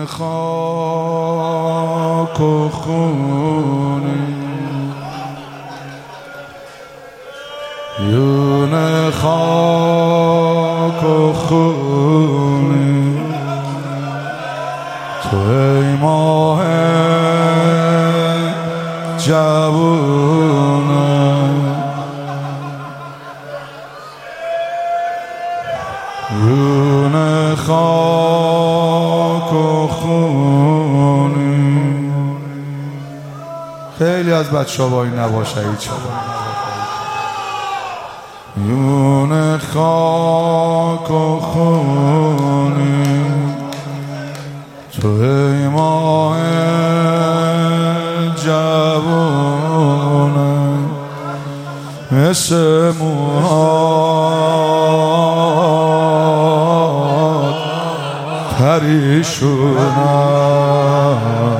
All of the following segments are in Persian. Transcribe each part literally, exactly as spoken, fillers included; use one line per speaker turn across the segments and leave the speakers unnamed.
خاک و خونی یون خاک و خونی تو ای ماه جوونه یون خاک و خونی. خیلی از بچه ها با این نباشه هیچ یون خاک و خونی تو ای ماه جوونه مثل موهات پریشونم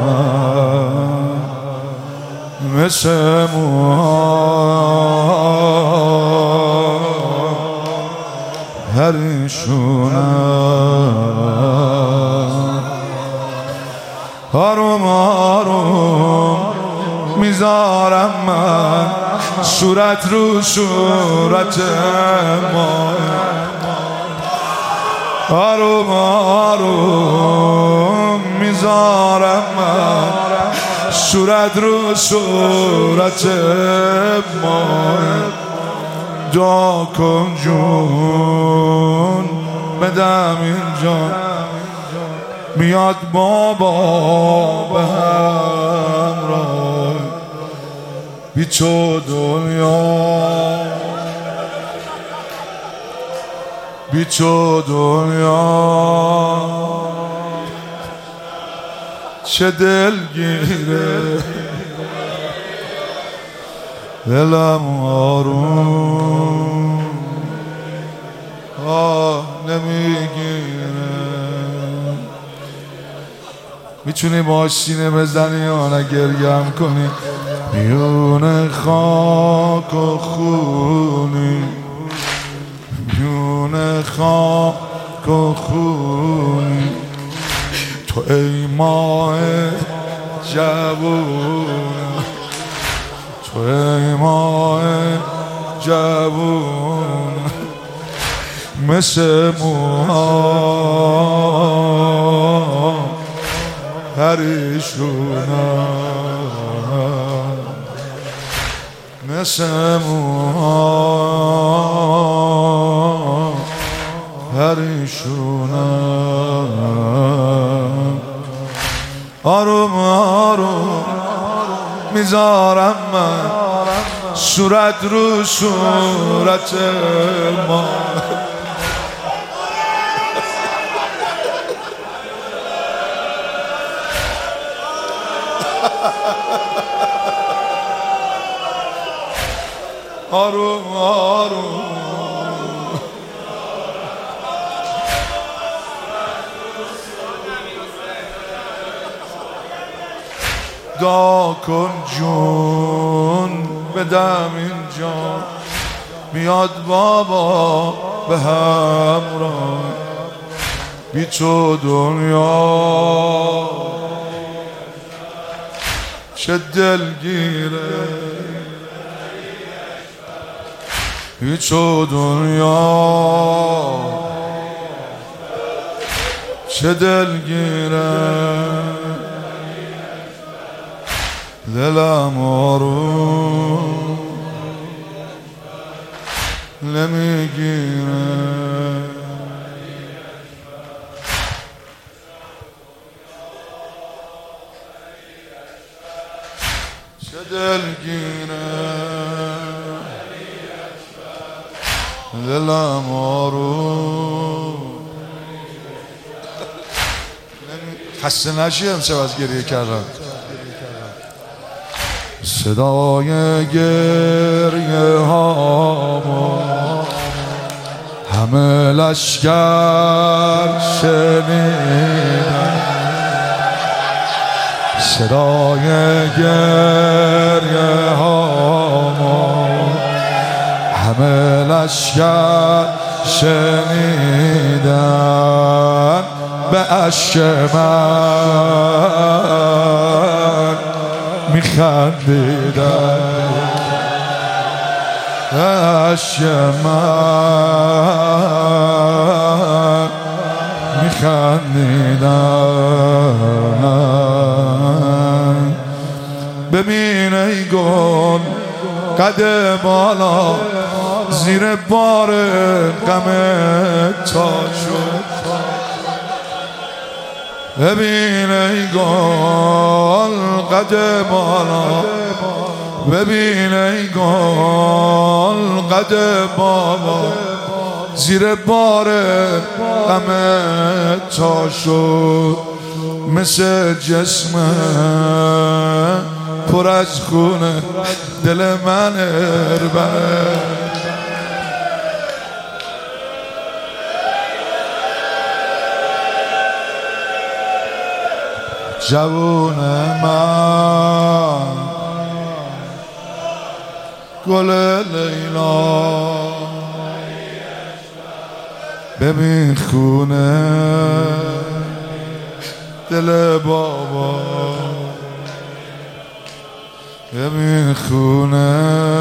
مثل موهات پریشونم آروم آروم میذارم من صورت رو صورت ما آروم آروم میذارم من صورت رو صورت ما دعا کن جون بدم اینجا میاد بابا به همراه بیچو دنیا بیچو دنیا چه دلگیره دلم آروم آه نمیگیره. میتونی باش سینه بزنی یا نه گریم کنی میون خاک و خونی میون خاک و خونی تو ای ماه جوون تو ای ماه جوون مثل موها پریشونم مثل موها پریشونم آروم آروم میذارم من صورت رو صورت ما آروم آروم دعا کن جون بدم اینجا میاد بابا به همراه بیچو دنیا چه دلگیره بیچو دنیا چه دلگیره دلم آروم نمیگیره چه دلگیره دلم آروم خسته نشی امشب از گریه کردن صدای گریه هامو همه لشکر شنیدن صدای گریه هامو همه لشکر شنیدن به اشک من میخندیدن، به اشک من میخندیدن. ببین ای گل قد بالا زیر بار غم تا شد، ببین ای گل قد بالا، ببین ای گل قد بالا زیر بار غم تا شد. مثل جسم پر از خونه دل من اربره، جوون من گل لیلا، ببین خونه دل بابا، ببین خونه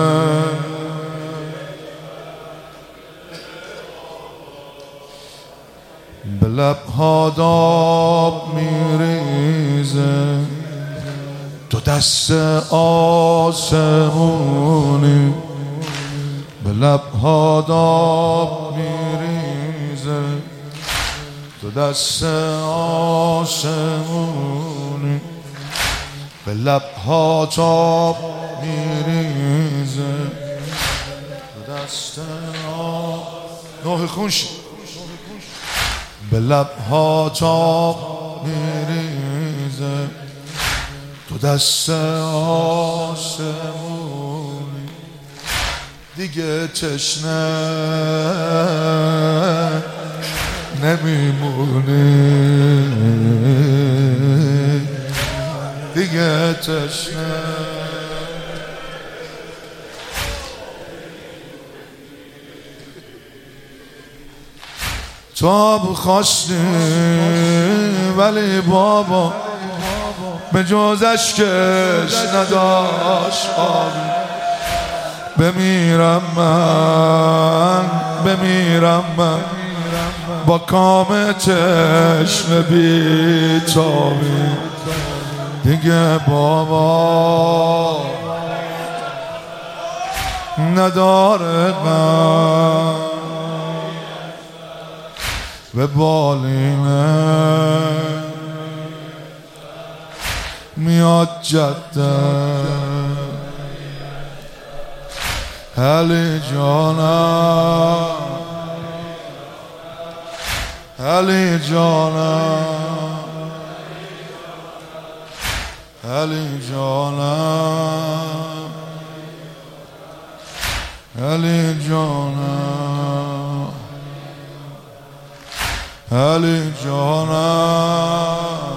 به لبها داب میریزه، تو دست آسمونی به لبها داب میریزه، تو دست آسمونی به لبها تاب میریزه، تو دست آسمونی نوح خونش به لبها تاب میریزه، تو دست آسمونی دیگه تشنه نمیمونی، دیگه تشنه تو آب خواستی ولی بابا به جز اشکش نداشت آبی. بمیرم من بمیرم من با کام چشم بی تابی، دیگه بابا نداره غم به بالینه میاد جده. علی جانم علی جانم علی جانم علی جانم علی جانم